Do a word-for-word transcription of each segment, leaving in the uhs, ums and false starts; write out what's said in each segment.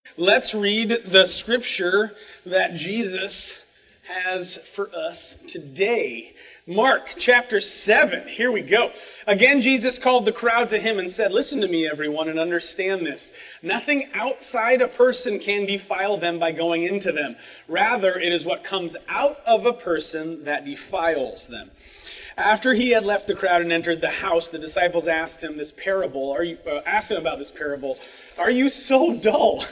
Let's read the scripture that Jesus has for us today. Mark chapter seven. Here we go. Again, Jesus called the crowd to him and said, "Listen to me, everyone, and understand this. Nothing outside a person can defile them by going into them. Rather, it is what comes out of a person that defiles them." After he had left the crowd and entered the house, the disciples asked him this parable. Are you uh, asked him about this parable? "Are you so dull?"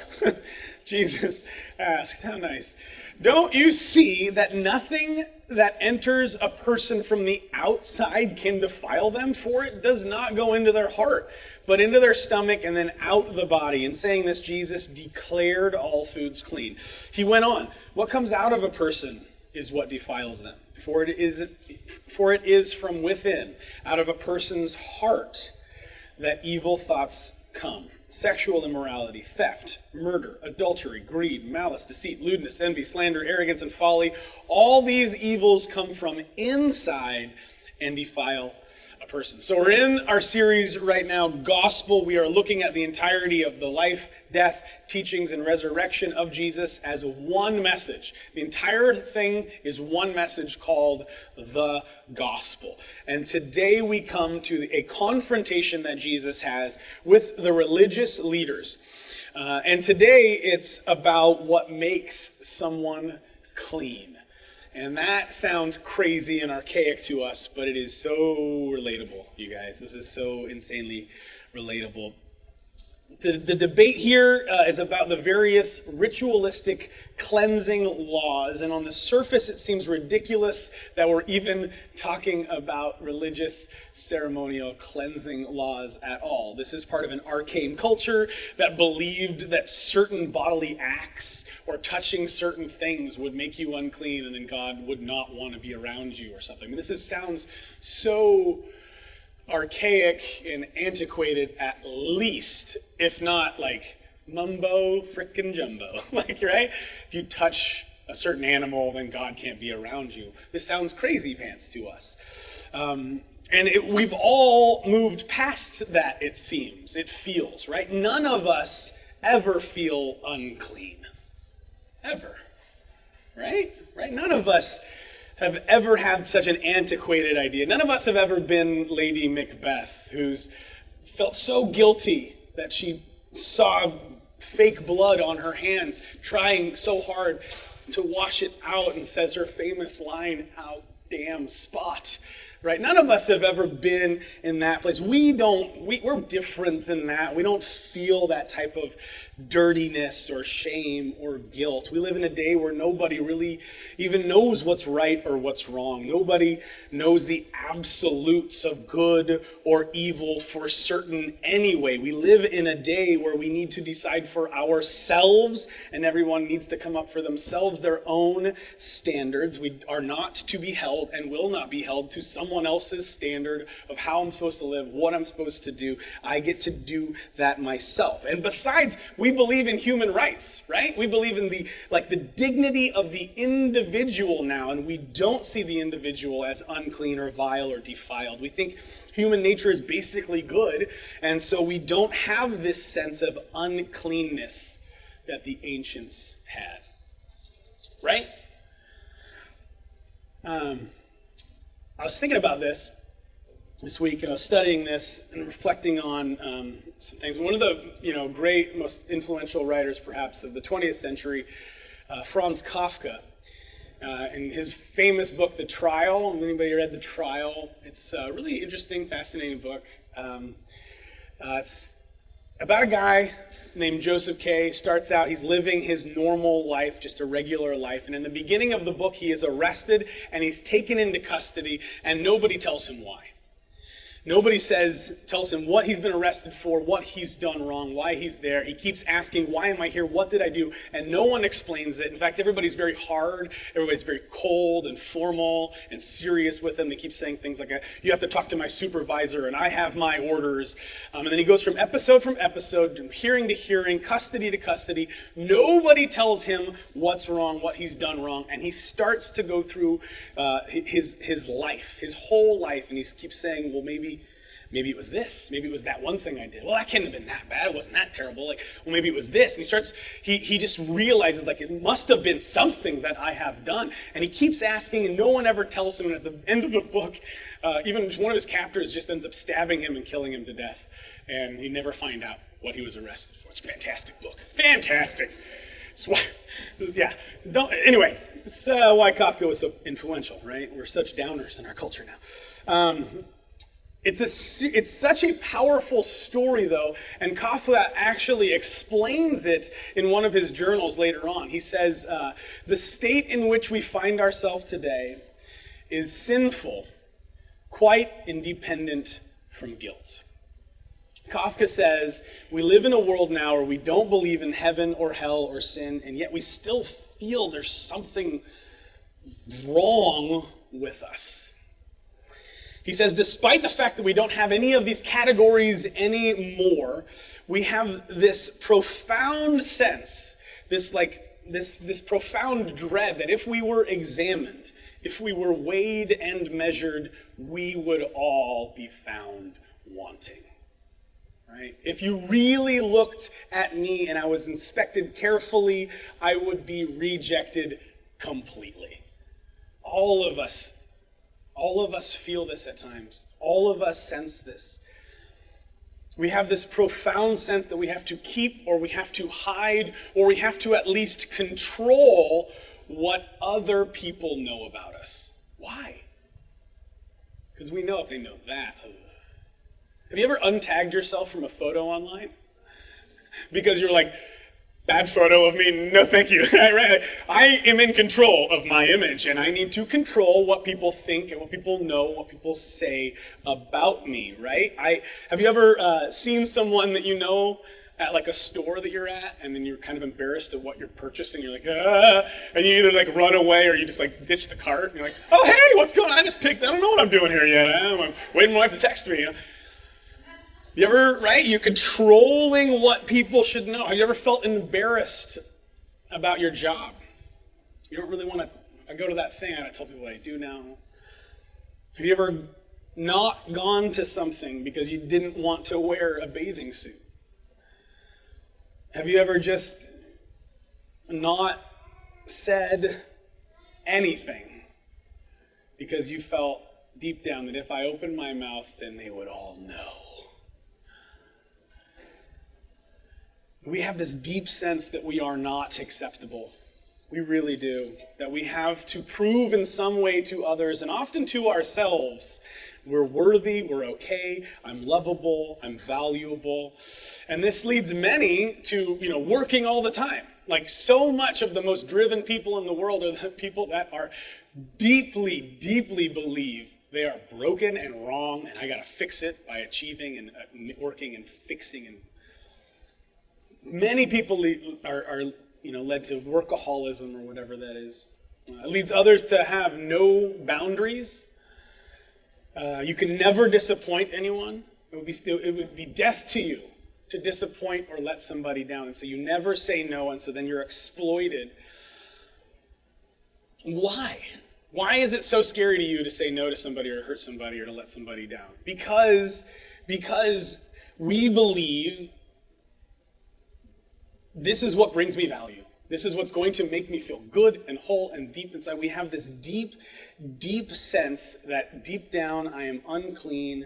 Jesus asked. How nice. "Don't you see that nothing that enters a person from the outside can defile them? For it does not go into their heart, but into their stomach and then out the body." In saying this, Jesus declared all foods clean. He went on, "What comes out of a person is what defiles them. For it is, for it is from within, out of a person's heart, that evil thoughts come. Sexual immorality, theft, murder, adultery, greed, malice, deceit, lewdness, envy, slander, arrogance, and folly. All these evils come from inside and defile a person." So we're in our series right now, Gospel. We are looking at the entirety of the life, death, teachings, and resurrection of Jesus as one message. The entire thing is one message called the Gospel. And today we come to a confrontation that Jesus has with the religious leaders. Uh, and today it's about what makes someone clean. And that sounds crazy and archaic to us, but it is so relatable, you guys. This is so insanely relatable. The, the debate here uh, is about the various ritualistic cleansing laws, and on the surface it seems ridiculous that we're even talking about religious ceremonial cleansing laws at all. This is part of an arcane culture that believed that certain bodily acts or touching certain things would make you unclean, and then God would not want to be around you or something. I mean, this is, sounds so archaic and antiquated at least, if not like mumbo frickin' jumbo. Like, right? If you touch a certain animal, then God can't be around you. This sounds crazy pants to us. Um, and it, we've all moved past that, it seems. It feels, right? None of us ever feel unclean. Ever. Right? Right? None of us have ever had such an antiquated idea. None of us have ever been Lady Macbeth, who's felt so guilty that she saw fake blood on her hands, trying so hard to wash it out, and says her famous line, "How damn spot." Right? None of us have ever been in that place. We don't, we, we're different than that. We don't feel that type of dirtiness or shame or guilt. We live in a day where nobody really even knows what's right or what's wrong. Nobody knows the absolutes of good or evil for certain anyway. We live in a day where we need to decide for ourselves, and everyone needs to come up for themselves their own standards. We are not to be held and will not be held to someone else's standard of how I'm supposed to live, what I'm supposed to do. I get to do that myself. And besides, we believe in human rights, right? We believe in the like the dignity of the individual now, and we don't see the individual as unclean or vile or defiled. We think human nature is basically good, and so we don't have this sense of uncleanness that the ancients had, right? Um, I was thinking about this this week, and I was studying this and reflecting on um, some things. One of the, you know, great, most influential writers, perhaps, of the twentieth century, uh, Franz Kafka, uh, in his famous book, The Trial. Anybody read The Trial? It's a really interesting, fascinating book. Um, uh, it's about a guy named Joseph K. Starts out, he's living his normal life, just a regular life. And in the beginning of the book, he is arrested and he's taken into custody, and nobody tells him why. Nobody says, tells him what he's been arrested for, what he's done wrong, why he's there. He keeps asking, why am I here? What did I do? And no one explains it. In fact, everybody's very hard. Everybody's very cold and formal and serious with him. They keep saying things like, you have to talk to my supervisor, and I have my orders. Um, and then he goes from episode from episode, from hearing to hearing, custody to custody. Nobody tells him what's wrong, what he's done wrong. And he starts to go through uh, his, his life, his whole life. And he keeps saying, well, maybe maybe it was this. Maybe it was that one thing I did. Well, that couldn't have been that bad. It wasn't that terrible. Like, well, maybe it was this. And he starts, he, he just realizes, like, it must have been something that I have done. And he keeps asking, and no one ever tells him. And at the end of the book, uh, even one of his captors just ends up stabbing him and killing him to death. And he never find out what he was arrested for. It's a fantastic book. Fantastic. So, yeah. Don't, anyway, it's uh, why Kafka was so influential, right? We're such downers in our culture now. Um, it's a it's such a powerful story, though, and Kafka actually explains it in one of his journals later on. He says, uh, "The state in which we find ourselves today is sinful, quite independent from guilt." Kafka says, we live in a world now where we don't believe in heaven or hell or sin, and yet we still feel there's something wrong with us. He says, despite the fact that we don't have any of these categories anymore, we have this profound sense, this like this this profound dread that if we were examined, if we were weighed and measured, we would all be found wanting. Right? If you really looked at me and I was inspected carefully, I would be rejected completely. All of us, all of us feel this at times. All of us sense this. We have this profound sense that we have to keep, or we have to hide, or we have to at least control what other people know about us. Why? Because we know if they know that, ugh. Have you ever untagged yourself from a photo online? Because you're like, bad photo of me, no thank you. Right? I am in control of my image, and I need to control what people think and what people know, what people say about me, right? I have you ever uh, seen someone that you know at like a store that you're at, and then you're kind of embarrassed of what you're purchasing? You're like, ah, and you either like run away or you just like ditch the cart, and you're like, oh hey, what's going on? I just picked, I don't know what I'm doing here yet. I'm waiting for my wife to text me. You know? You ever, right? You're controlling what people should know. Have you ever felt embarrassed about your job? You don't really want to, I go to that thing, I tell people what I do now. Have you ever not gone to something because you didn't want to wear a bathing suit? Have you ever just not said anything because you felt deep down that if I opened my mouth, then they would all know? We have this deep sense that we are not acceptable. We really do. That we have to prove in some way to others, and often to ourselves, we're worthy, we're okay, I'm lovable, I'm valuable. And this leads many to, you know, working all the time. Like, so much of the most driven people in the world are the people that are deeply, deeply believe they are broken and wrong, and I got to fix it by achieving and uh, working and fixing. And many people are, are, you know, led to workaholism or whatever that is. Uh, it leads others to have no boundaries. Uh, you can never disappoint anyone. It would be it would be death to you to disappoint or let somebody down. And so you never say no, and so then you're exploited. Why? Why is it so scary to you to say no to somebody or to hurt somebody or to let somebody down? Because, because we believe this is what brings me value. This is what's going to make me feel good and whole and deep inside. We have this deep, deep sense that deep down I am unclean.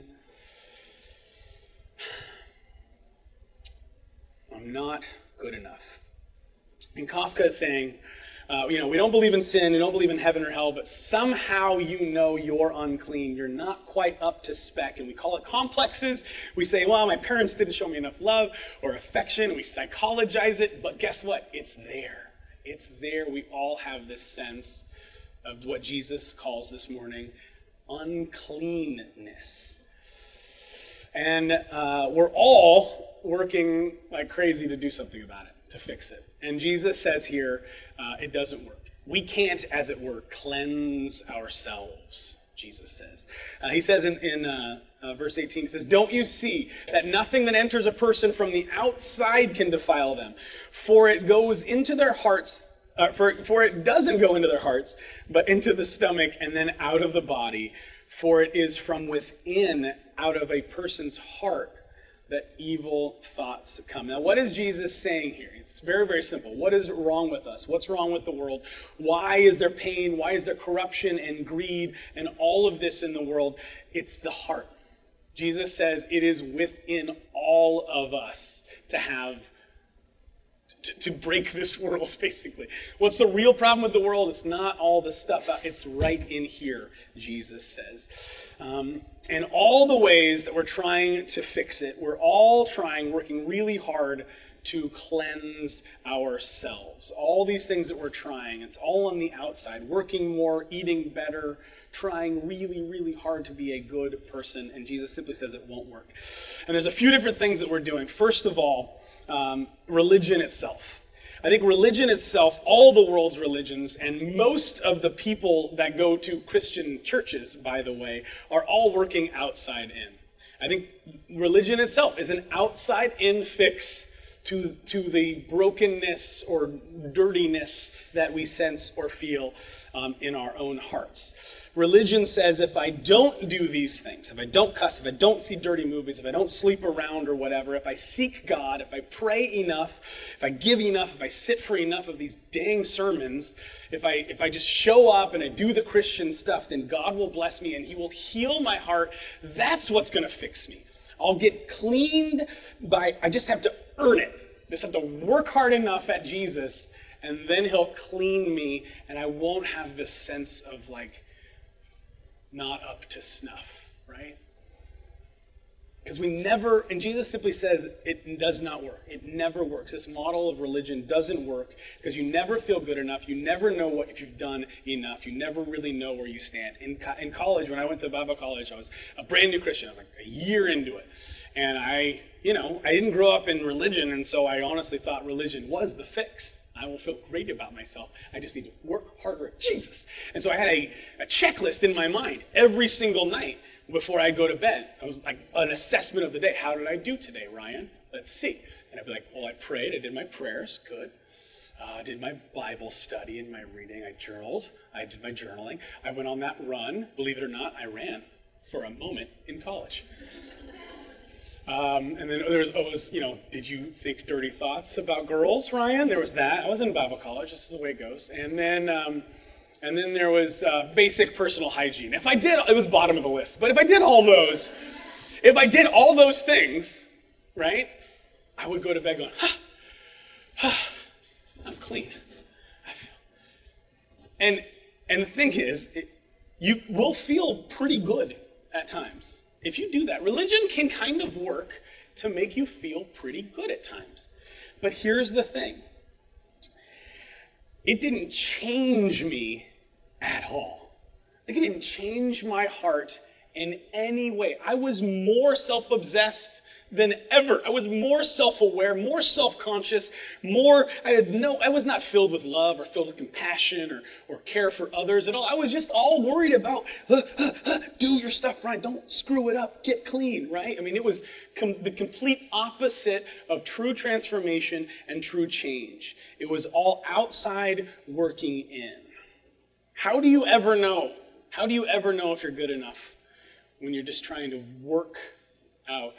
I'm not good enough. And Kafka is saying, uh, you know, we don't believe in sin, we don't believe in heaven or hell, but somehow you know you're unclean. You're not quite up to spec. And we call it complexes. We say, well, my parents didn't show me enough love or affection. We psychologize it, but guess what? It's there. It's there. We all have this sense of what Jesus calls this morning uncleanness. And uh, we're all working like crazy to do something about it, to fix it. And Jesus says here, uh, it doesn't work. We can't, as it were, cleanse ourselves, Jesus says. Uh, he says in, in uh, uh, verse eighteen, he says, don't you see that nothing that enters a person from the outside can defile them? For it goes into their hearts, uh, for, for it doesn't go into their hearts, but into the stomach and then out of the body. For it is from within out of a person's heart that evil thoughts come. Now, what is Jesus saying here? It's very, very simple. What is wrong with us? What's wrong with the world? Why is there pain? Why is there corruption and greed and all of this in the world? It's the heart. Jesus says it is within all of us to have, to, to break this world, basically. What's the real problem with the world? It's not all the stuff out. It's right in here, Jesus says. Um, and all the ways that we're trying to fix it, we're all trying, working really hard to cleanse ourselves. All these things that we're trying, it's all on the outside. Working more, eating better, trying really, really hard to be a good person. And Jesus simply says it won't work. And there's a few different things that we're doing. First of all, um, religion itself. I think religion itself, all the world's religions, and most of the people that go to Christian churches, by the way, are all working outside in. I think religion itself is an outside-in fix to, to the brokenness or dirtiness that we sense or feel um, in our own hearts. Religion says if I don't do these things, if I don't cuss, if I don't see dirty movies, if I don't sleep around or whatever, if I seek God, if I pray enough, if I give enough, if I sit for enough of these dang sermons, if I if I just show up and I do the Christian stuff, then God will bless me and he will heal my heart. That's what's going to fix me. I'll get cleaned by, I just have to earn it. I just have to work hard enough at Jesus and then he'll clean me and I won't have this sense of like, not up to snuff, right? Because we never, and Jesus simply says it does not work. It never works. This model of religion doesn't work because you never feel good enough. You never know what if you've done enough. You never really know where you stand. In, co- in college, when I went to Bible college, I was a brand new Christian. I was like a year into it. And I, you know, I didn't grow up in religion, and so I honestly thought religion was the fix. I will feel great about myself. I just need to work harder at Jesus. And so I had a, a checklist in my mind every single night before I go to bed. I was like an assessment of the day. How did I do today, Ryan? Let's see. And I'd be like, well, I prayed. I did my prayers. Good. Uh, I did my Bible study and my reading. I journaled. I did my journaling. I went on that run. Believe it or not, I ran for a moment in college. Um, and then there was, oh, was, you know, did you think dirty thoughts about girls, Ryan? There was that. I was in Bible college. This is the way it goes. And then, um, and then there was uh, basic personal hygiene. If I did, it was bottom of the list. But if I did all those, if I did all those things, right, I would go to bed going, ha, ha, I'm clean. And and the thing is, it, you will feel pretty good at times. If you do that, religion can kind of work to make you feel pretty good at times. But here's the thing. It didn't change me at all. Like, it didn't change my heart in any way. I was more self-obsessed than ever. I was more self-aware, more self-conscious, more, I had no, I was not filled with love or filled with compassion or, or care for others at all. I was just all worried about, uh, uh, uh, do your stuff right, don't screw it up, get clean, right? I mean, it was com- the complete opposite of true transformation and true change. It was all outside working in. How do you ever know? How do you ever know if you're good enough when you're just trying to work out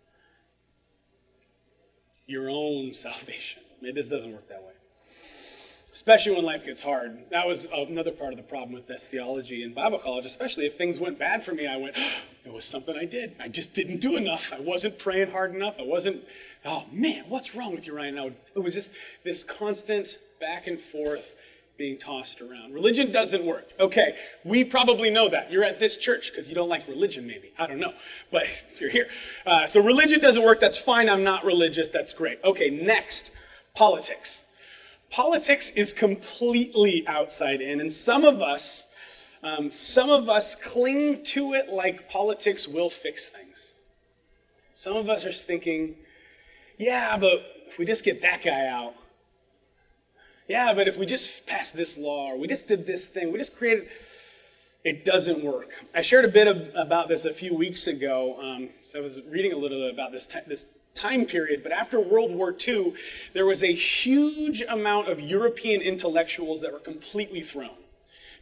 your own salvation? It just doesn't work that way. Especially when life gets hard. That was another part of the problem with this theology in Bible college, especially if things went bad for me. I went, oh, it was something I did. I just didn't do enough. I wasn't praying hard enough. I wasn't, oh man, what's wrong with you right now? It was just this constant back and forth being tossed around. Religion doesn't work. Okay, we probably know that. You're at this church because you don't like religion, maybe. I don't know. But if you're here. Uh, so religion doesn't work. That's fine. I'm not religious. That's great. Okay, next, politics. Politics is completely outside in. And some of us, um, some of us cling to it like politics will fix things. Some of us are thinking, yeah, but if we just get that guy out, yeah, but if we just passed this law, or we just did this thing, we just created, it doesn't work. I shared a bit of, about this a few weeks ago. Um, so I was reading a little bit about this, t- this time period, but after World War Two, there was a huge amount of European intellectuals that were completely thrown.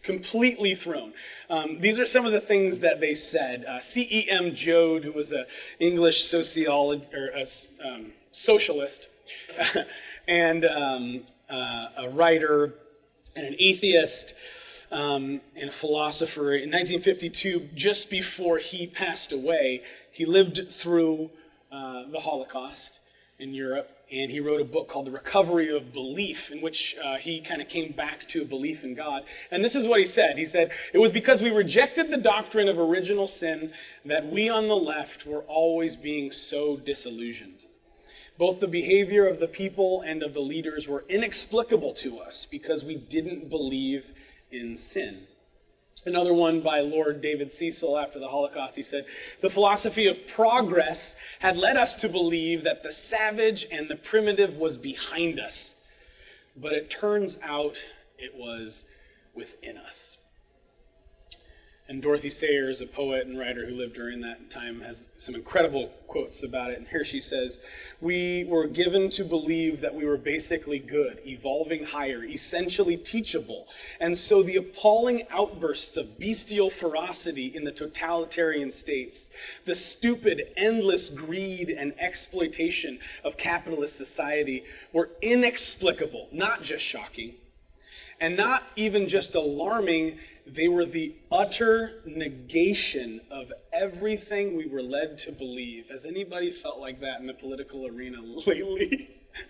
completely thrown. Um, these are some of the things that they said. Uh, C E M Joad, who was an English sociologist or a um, socialist, and um, uh, a writer and an atheist um, and a philosopher. In nineteen fifty-two, just before he passed away, he lived through uh, the Holocaust in Europe, and he wrote a book called The Recovery of Belief, in which uh, he kind of came back to a belief in God. And this is what he said. He said, "It was because we rejected the doctrine of original sin that we on the left were always being so disillusioned. Both the behavior of the people and of the leaders were inexplicable to us because we didn't believe in sin." Another one by Lord David Cecil after the Holocaust, he said, "The philosophy of progress had led us to believe that the savage and the primitive was behind us, but it turns out it was within us." And Dorothy Sayers, a poet and writer who lived during that time, has some incredible quotes about it. And here she says, "We were given to believe that we were basically good, evolving higher, essentially teachable. And so the appalling outbursts of bestial ferocity in the totalitarian states, the stupid, endless greed and exploitation of capitalist society were inexplicable, not just shocking, and not even just alarming. They were the utter negation of everything we were led to believe." Has anybody felt like that in the political arena lately?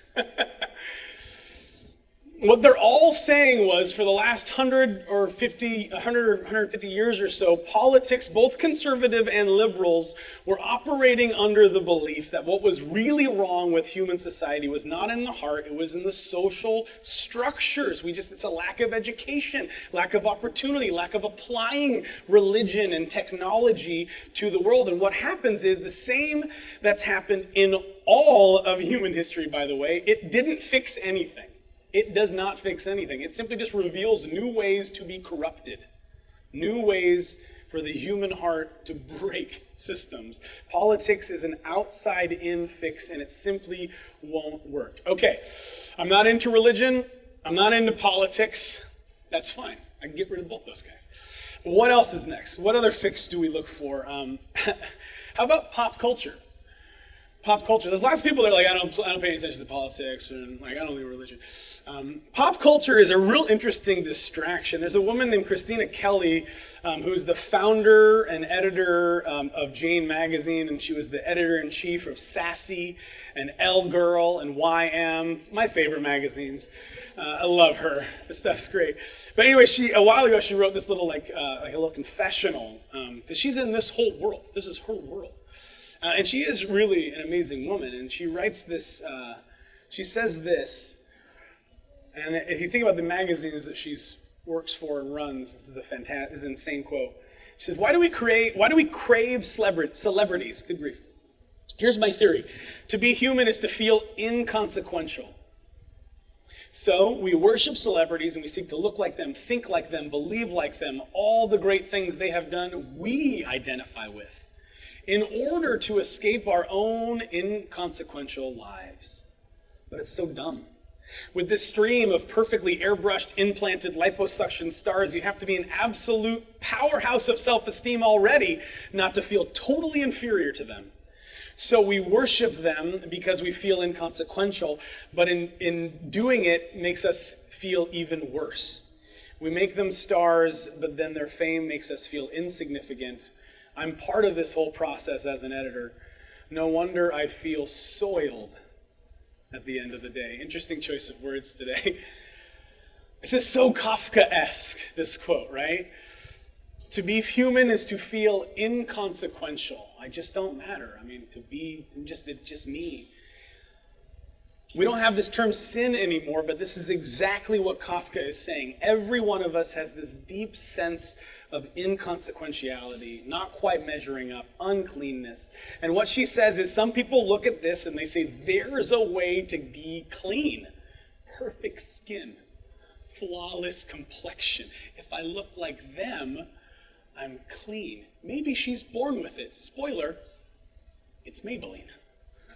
What they're all saying was, for the last one hundred or fifty, one hundred or one hundred fifty years or so, politics, both conservative and liberals, were operating under the belief that what was really wrong with human society was not in the heart, it was in the social structures. We just, it's a lack of education, lack of opportunity, lack of applying religion and technology to the world. And what happens is the same that's happened in all of human history, by the way. It didn't fix anything. It does not fix anything. It simply just reveals new ways to be corrupted, new ways for the human heart to break systems. Politics is an outside-in fix, and it simply won't work. Okay, I'm not into religion. I'm not into politics. That's fine. I can get rid of both those guys. What else is next? What other fix do we look for? Um, how about pop culture? Pop culture. There's lots of people that are like, I don't, I don't pay attention to politics, and like, I don't do religion. Um, pop culture is a real interesting distraction. There's a woman named Christina Kelly, um, who's the founder and editor um, of Jane Magazine, and she was the editor-in-chief of Sassy and Elle Girl and Y M, my favorite magazines. Uh, I love her. This stuff's great. But anyway, she a while ago she wrote this little like uh, like a little confessional, because um, she's in this whole world. This is her world. Uh, and she is really an amazing woman, and she writes this, uh, she says this, and if you think about the magazines that she works for and runs, this is a fantastic, this is an insane quote. She says, why do we create, why do we crave celebra- celebrities? Good grief. Here's my theory. To be human is to feel inconsequential. So we worship celebrities and we seek to look like them, think like them, believe like them, all the great things they have done, we identify with, in order to escape our own inconsequential lives. But it's so dumb. With this stream of perfectly airbrushed, implanted liposuction stars, you have to be an absolute powerhouse of self-esteem already not to feel totally inferior to them. So we worship them because we feel inconsequential, but in, in doing it makes us feel even worse. We make them stars, but then their fame makes us feel insignificant. I'm part of this whole process as an editor. No wonder I feel soiled at the end of the day. Interesting choice of words today. This is so Kafka-esque, this quote, right? To be human is to feel inconsequential. I just don't matter. I mean, to be just, it's just me. We don't have this term sin anymore, but this is exactly what Kafka is saying. Every one of us has this deep sense of inconsequentiality, not quite measuring up, uncleanness. And what she says is some people look at this and they say, there's a way to be clean. Perfect skin, flawless complexion. If I look like them, I'm clean. Maybe she's born with it. Spoiler, it's Maybelline.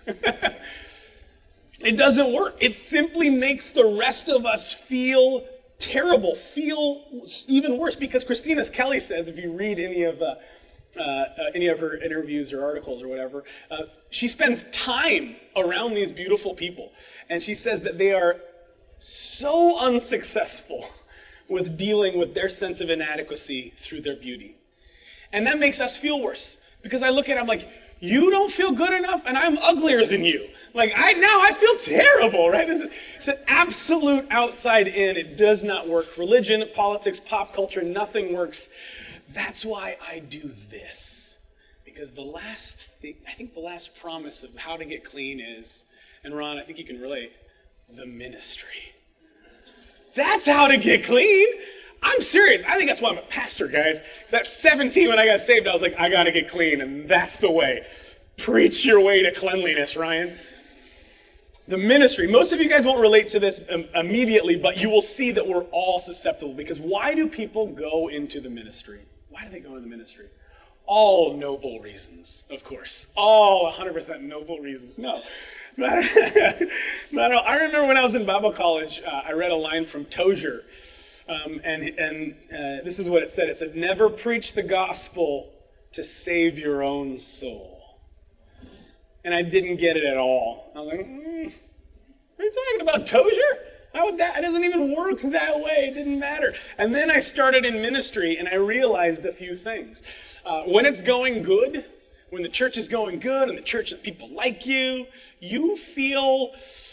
It doesn't work. It simply makes the rest of us feel terrible feel even worse because Christina Kelly says, if you read any of uh, uh, uh, any of her interviews or articles or whatever, uh, she spends time around these beautiful people, and she says that they are so unsuccessful with dealing with their sense of inadequacy through their beauty. And that makes us feel worse because I look at it, I'm like, you don't feel good enough and I'm uglier than you. Like, I now I feel terrible, right? This is, it's an absolute outside in. It does not work. Religion, politics, pop culture, nothing works. That's why I do this. Because the last thing, I think the last promise of how to get clean is, and Ron, I think you can relate, the ministry. That's how to get clean. I'm serious. I think that's why I'm a pastor, guys. Because at seventeen, when I got saved, I was like, I got to get clean, and that's the way. Preach your way to cleanliness, Ryan. The ministry. Most of you guys won't relate to this um, immediately, but you will see that we're all susceptible. Because why do people go into the ministry? Why do they go into the ministry? All noble reasons, of course. All one hundred percent noble reasons. No. But, but I remember when I was in Bible college, uh, I read a line from Tozer. Um, and and uh, this is what it said. It said, never preach the gospel to save your own soul. And I didn't get it at all. I was like, mm, what are you talking about, Tozer? How would that? It doesn't even work that way. It didn't matter. And then I started in ministry, and I realized a few things. Uh, when it's going good, when the church is going good, and the church people like you, you feel...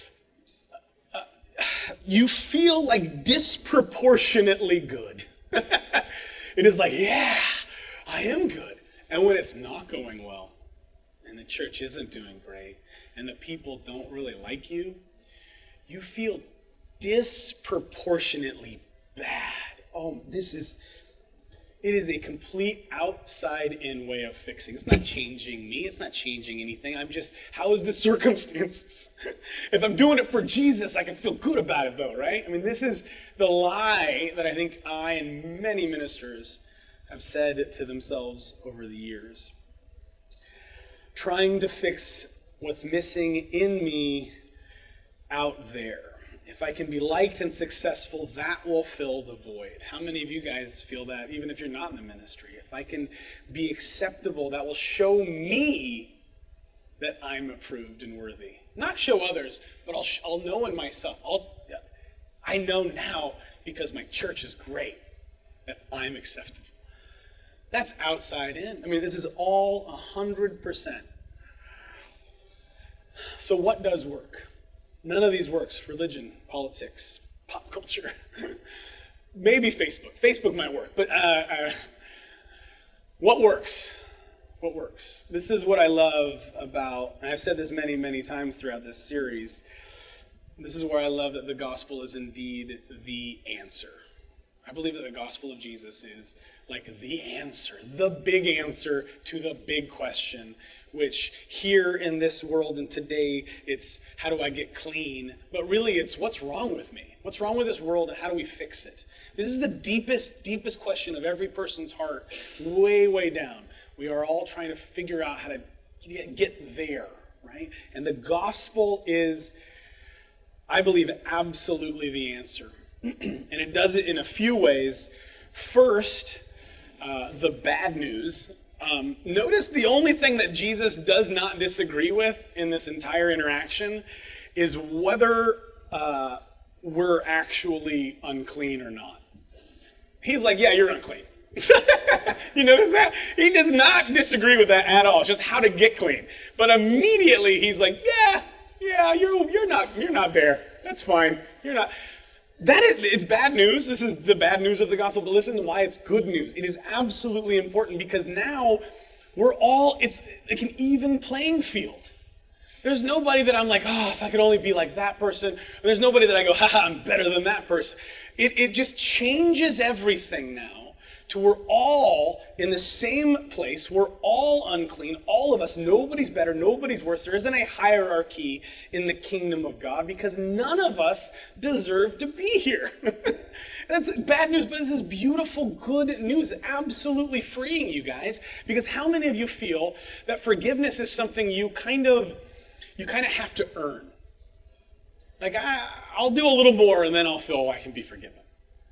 you feel like disproportionately good. It is like, yeah, I am good. And when it's not going well, and the church isn't doing great, and the people don't really like you, you feel disproportionately bad. Oh, this is, it is a complete outside-in way of fixing. It's not changing me. It's not changing anything. I'm just, how is the circumstances? If I'm doing it for Jesus, I can feel good about it, though, right? I mean, this is the lie that I think I and many ministers have said to themselves over the years. Trying to fix what's missing in me out there. If I can be liked and successful, that will fill the void. How many of you guys feel that, even if you're not in the ministry? If I can be acceptable, that will show me that I'm approved and worthy. Not show others, but I'll, I'll know in myself. I'll, I know now, because my church is great, that I'm acceptable. That's outside in. I mean, this is all one hundred percent. So what does work? None of these works. Religion, politics, pop culture. Maybe Facebook. Facebook might work. But uh, uh, what works? What works? This is what I love about, and I've said this many, many times throughout this series. This is where I love that the gospel is indeed the answer. I believe that the gospel of Jesus is like the answer, the big answer to the big question, which here in this world and today, it's how do I get clean? But really it's what's wrong with me? What's wrong with this world and how do we fix it? This is the deepest, deepest question of every person's heart, way, way down. We are all trying to figure out how to get there, right? And the gospel is, I believe, absolutely the answer. And it does it in a few ways. First, uh, the bad news. Um, notice the only thing that Jesus does not disagree with in this entire interaction is whether uh, we're actually unclean or not. He's like, yeah, you're unclean. You notice that? He does not disagree with that at all. It's just how to get clean. But immediately he's like, yeah, yeah, you're you're not you're not there. That's fine. You're not. That is, it's bad news. This is the bad news of the gospel, but listen to why it's good news. It is absolutely important because now we're all, it's like an even playing field. There's nobody that I'm like, oh, if I could only be like that person. There's nobody that I go, haha, I'm better than that person. It, it just changes everything now to we're all in the same place. We're all unclean, all of us. Nobody's better, nobody's worse. There isn't a hierarchy in the kingdom of God because none of us deserve to be here. That's bad news, but this is beautiful, good news. Absolutely freeing, you guys. Because how many of you feel that forgiveness is something you kind of, you kind of have to earn? Like, I, I'll do a little more and then I'll feel I can be forgiven.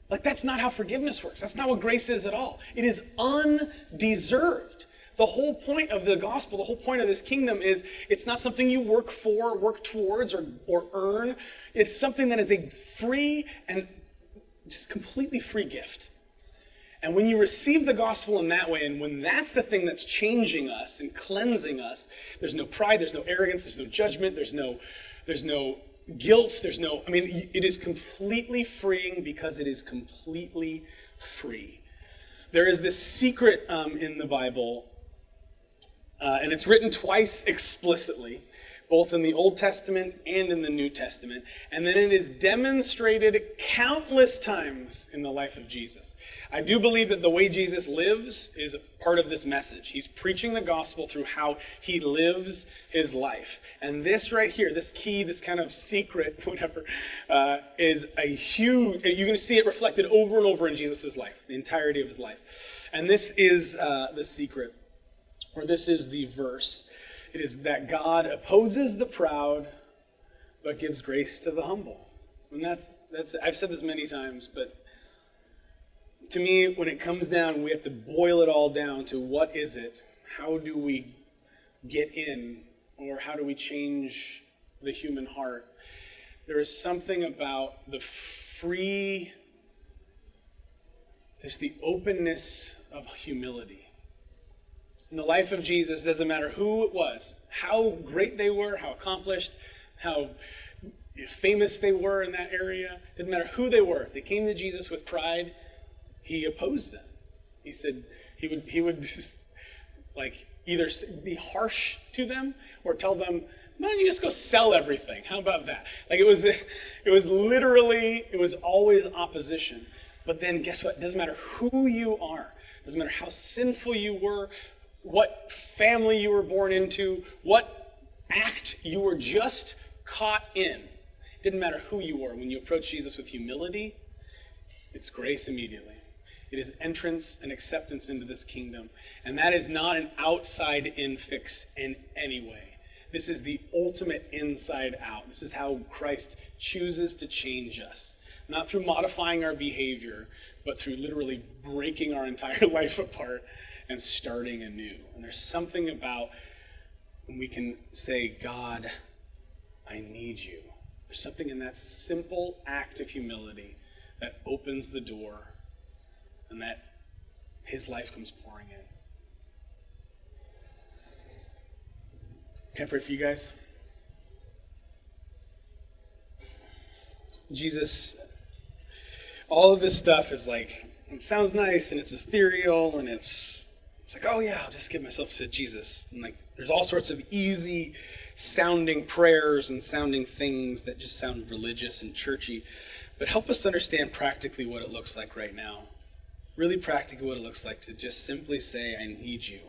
Like, that's not how forgiveness works. That's not what grace is at all. It is undeserved. The whole point of the gospel, the whole point of this kingdom is it's not something you work for, work towards, or, or earn. It's something that is a free and just completely free gift. And when you receive the gospel in that way, and when that's the thing that's changing us and cleansing us, there's no pride, there's no arrogance, there's no judgment, there's no, there's no guilt, there's no, I mean, it is completely freeing because it is completely free. There is this secret um, in the Bible, uh, and it's written twice explicitly, both in the Old Testament and in the New Testament, and then it is demonstrated countless times in the life of Jesus. I do believe that the way Jesus lives is part of this message. He's preaching the gospel through how he lives his life. And this right here, this key, this kind of secret, whatever, uh, is a huge, you're going to see it reflected over and over in Jesus' life, the entirety of his life. And this is uh, the secret, or this is the verse. It is that God opposes the proud, but gives grace to the humble. And that's, that's, I've said this many times, but to me, when it comes down, we have to boil it all down to what is it? How do we get in? Or how do we change the human heart? There is something about the free, there's the openness of humility. In the life of Jesus, it doesn't matter who it was, how great they were, how accomplished, how famous they were in that area. It didn't matter who they were. They came to Jesus with pride. He opposed them. He said he would he would just like either be harsh to them or tell them, "Why don't you just go sell everything? How about that?" Like it was it was literally, it was always opposition. But then guess what? It doesn't matter who you are. It doesn't matter how sinful you were, what family you were born into, what act you were just caught in. It didn't matter who you were. When you approach Jesus with humility, it's grace immediately. It is entrance and acceptance into this kingdom. And that is not an outside-in fix in any way. This is the ultimate inside-out. This is how Christ chooses to change us. Not through modifying our behavior, but through literally breaking our entire life apart and starting anew. And there's something about when we can say, God, I need you. There's something in that simple act of humility that opens the door and that his life comes pouring in. Can I pray for you guys? Jesus, all of this stuff is like, it sounds nice and it's ethereal and it's it's like, oh yeah, I'll just give myself to Jesus. And like there's all sorts of easy sounding prayers and sounding things that just sound religious and churchy. But help us understand practically what it looks like right now. Really practically what it looks like to just simply say, I need you.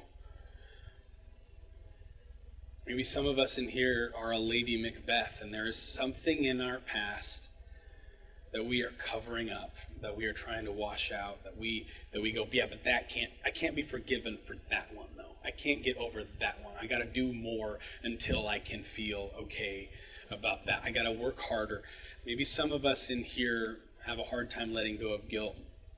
Maybe some of us in here are a Lady Macbeth, and there is something in our past that we are covering up, that we are trying to wash out, that we that we go, yeah, but that can't, I can't be forgiven for that one, though. I can't get over that one. I got to do more until I can feel okay about that. I got to work harder. Maybe some of us in here have a hard time letting go of guilt.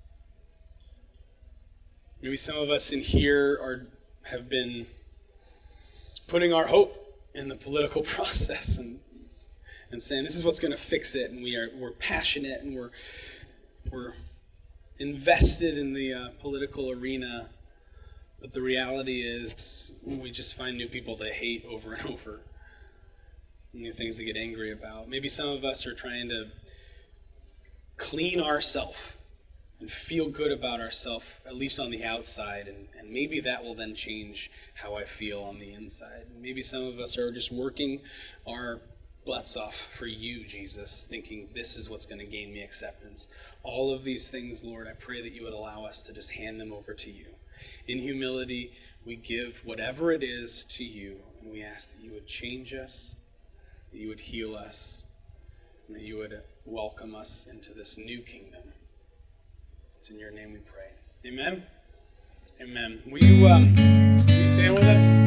Maybe some of us in here are have been putting our hope in the political process and and saying this is what's going to fix it, and we are we're passionate and we're we're invested in the uh, political arena, but the reality is we just find new people to hate over and over, new things to get angry about. Maybe some of us are trying to clean ourselves and feel good about ourselves, at least on the outside, and, and maybe that will then change how I feel on the inside. Maybe some of us are just working our butts off for you, Jesus, thinking this is what's going to gain me acceptance. All of these things, Lord, I pray that you would allow us to just hand them over to you. In humility, we give whatever it is to you, and we ask that you would change us, that you would heal us, and that you would welcome us into this new kingdom. It's in your name we pray. Amen? Amen. Will you, um, will you stand with us?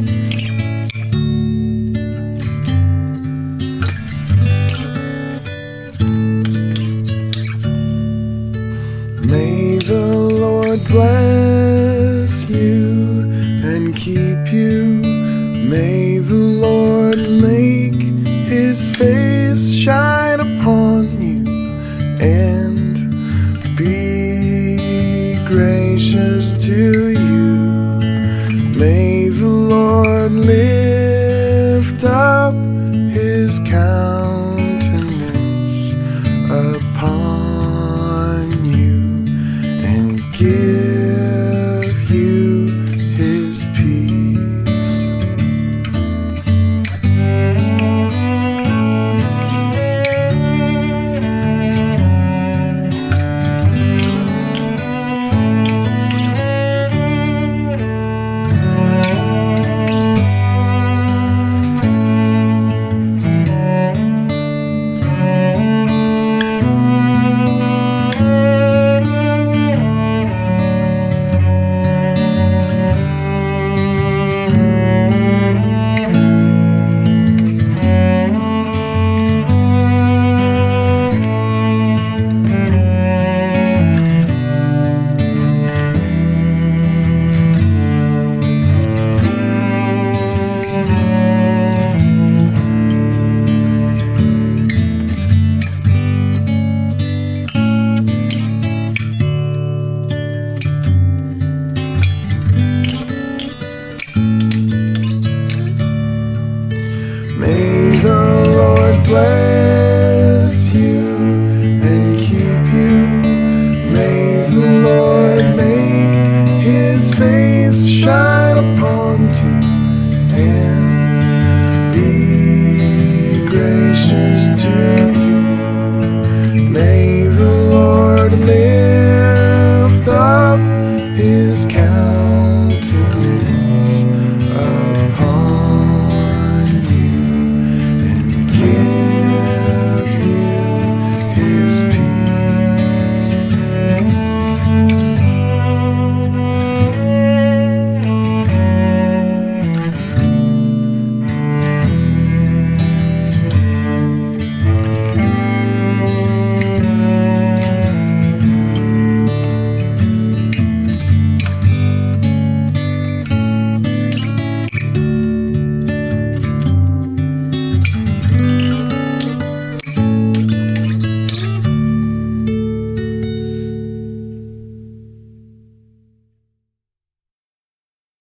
bless you and keep you. May the Lord make his face shine upon you and be gracious to you. May the Lord lift up his countenance upon